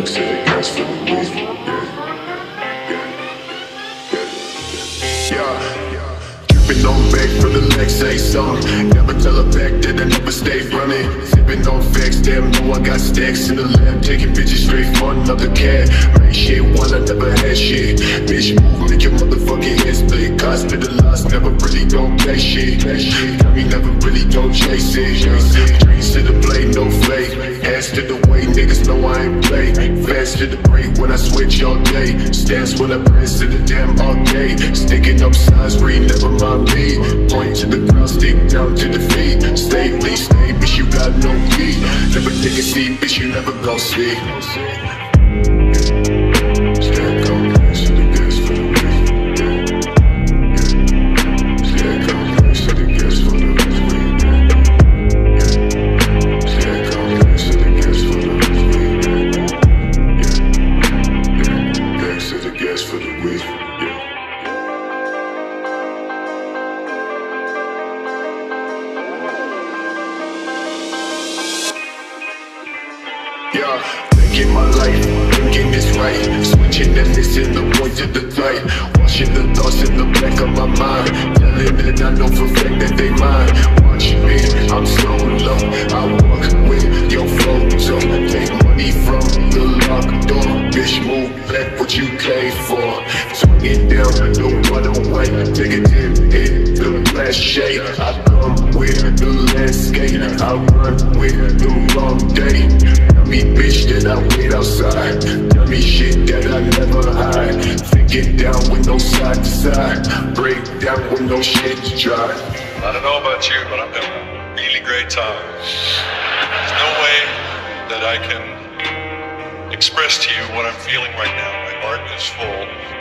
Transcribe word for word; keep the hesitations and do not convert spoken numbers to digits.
to the gas for the weed. Yeah, yeah, yeah. Dripping on back for the legs, say something. Never tell her back that I never stay running. Sipping on facts, damn, know I got stacks in the lab. Taking bitches straight for another cat. Make shit while I never had shit. Bitch, move, make your motherfucking head split. Cost to the loss, never really gon' play shit. Got me never really gon' chase it. Dreams to the blade, no flake. Ass to the way, niggas know I ain't play. Fast to the break when I switch all day. Stance when I press to the damn arcade. Sticking up signs, read, never mind me. Point to the ground, stick down to the feet. Stay, please stay, bitch, you got no key. Never take a seat, bitch, you never gon' see. Stand on, gas to the gas for the weed. Stand on, gas to the gas for the weed. Stand on, gas to the gas for the weed. Gas to the gas for the weed. Yeah, thinking my life, thinking it's right. Switching and missing the point to the fight. Washing the thoughts in the back of my mind. Telling that I know for a fact that they mine. Watch me, I'm so low. I walk with your photo. Take money from the locked door. Bitch, move back what you came for. Swinging down the waterway. Take a dip in the last shade. I come with the landscape. I run with the wrong day. Me bitch that I wait outside. Tell me shit that I never hide. Thinking down with no side to side. Break down with no shit to try. I don't know about you, but I'm having a really great time. There's no way that I can express to you what I'm feeling right now. My heart is full.